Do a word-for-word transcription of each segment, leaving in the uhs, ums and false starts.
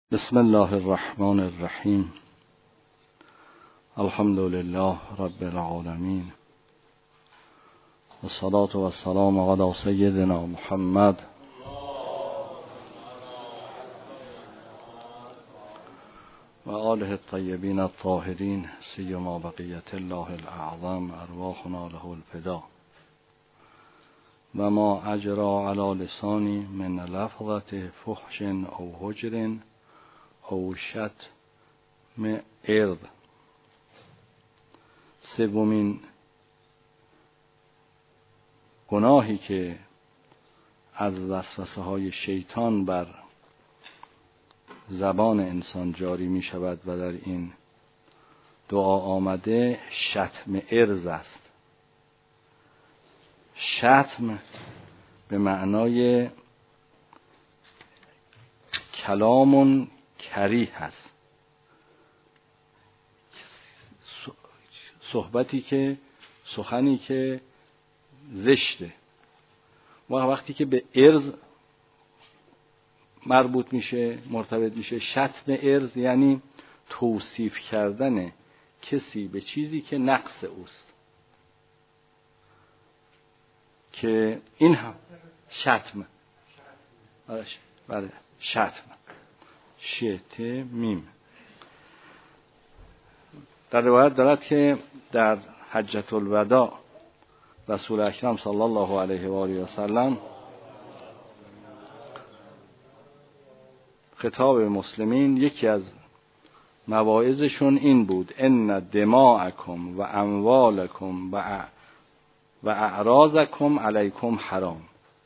بسم الله الرحمن الرحیم. الحمد لله رب العالمین، والصلاة والسلام علی سیدنا محمد و آله الطیبین الطاهرین، سیما بقیت الله الاعظم، ارواحنا له الفدا. و ما اجرا علی لسانی من لفظة فحش او هجر او شتم عرض. سومین گناهی که از وسوسه های شیطان بر زبان انسان جاری می شود و در این دعا آمده، شتم عرض است. شتم به معنای کلام کریه هست، صحبتی که سخنی که زشته. و وقتی که به عرض مربوط میشه، مرتبط میشه، شتم عرض یعنی توصیف کردن کسی به چیزی که نقص اوست، که این هم شتم. بله، شتم، شت میم. در روایت دارد که در حجة الوداع رسول اکرم صلی الله علیه و آله و سلم خطاب مسلمین، یکی از مواعظشون این بود: ان دماءکم و اموالکم و و اعراضکم علیکم حرام.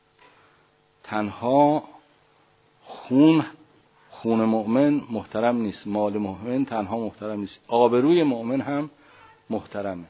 تنها خون خون مؤمن محترم نیست، مال مؤمن تنها محترم نیست، آبروی مؤمن هم محترمه.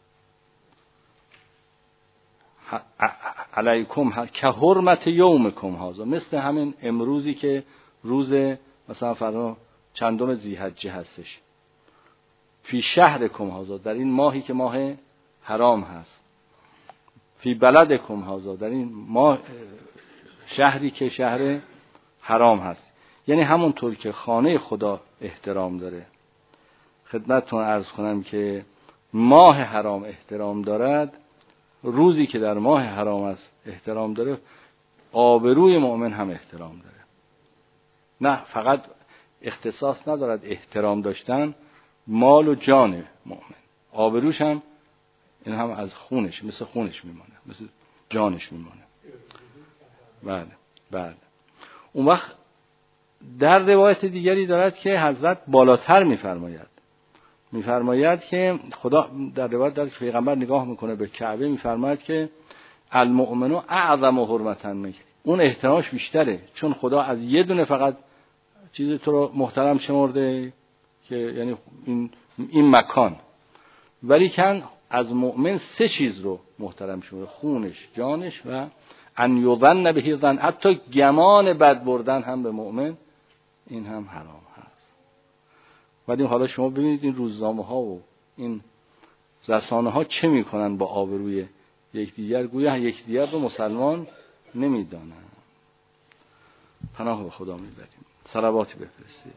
علیکم که حرمت یومکم هذا، مثل همین امروزی که روز مثلا فردا چندم ذی‌حجه هستش. فی شهرکم هذا، در این ماهی که ماه حرام هست. فی بلدکم هذا، در این ماه شهری که شهر حرام هست. یعنی همونطور که خانه خدا احترام داره، خدمتتون عرض کنم که ماه حرام احترام دارد، روزی که در ماه حرام است احترام داره، آبروی مؤمن هم احترام داره. نه فقط اختصاص ندارد احترام داشتن، مال و جان مؤمن، آبروش هم این هم از خونش، مثل خونش میمانه، مثل جانش میمانه. بله بله. اون وقت در روایت دیگری دارد که حضرت بالاتر میفرماید میفرماید که خدا در روایت دارد که پیغمبر نگاه میکنه به کعبه، میفرماید که المؤمن اعظم حرمتا منک، اون احترامش بیشتره، چون خدا از یه دونه فقط چیز تو رو محترم شمرده که یعنی این این مکان، ولی کن از مؤمن سه چیز رو محترم شمرده: خونش، جانش و ان یظن به ظن، حتی گمان بد بردن هم به مؤمن این هم حرام هست. ولی حالا شما ببینید این روزنامه ها و این رسانه ها چه میکنن با آبروی یکدیگر، گویا یکدیگر رو مسلمان نمیدانن. پناه به خدا میبریم. صلواتی بفرستید.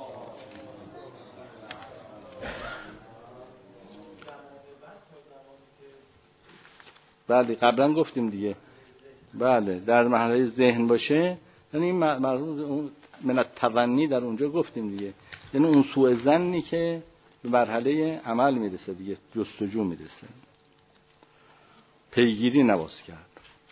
بله قبلا گفتیم دیگه. بله در مرحله ذهن باشه، یعنی این مرحله من التظنی در اونجا گفتیم دیگه، یعنی اون سوء ظنی که به مرحله عمل میرسه دیگه، جستجو میرسه، پیگیری نباید کرد.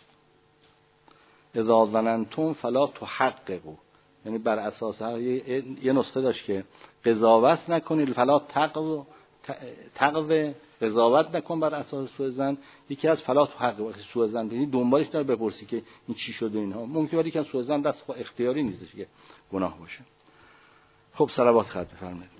اذا ظننتم فلا تحققوا، یعنی بر اساس یه, یه نسخه داشت که قضاوت نکنید، فلا تقو تقو قضاوت نکن بر اساس سوء ظن. یکی از فلا تحقق سوء ظن، یعنی دنبالش داره بپرسی که این چی شده اینها. ممکنه ولی که سوء ظن دست اختیاری نیست که گناه باشه. خب صلوات خط بفرمایید.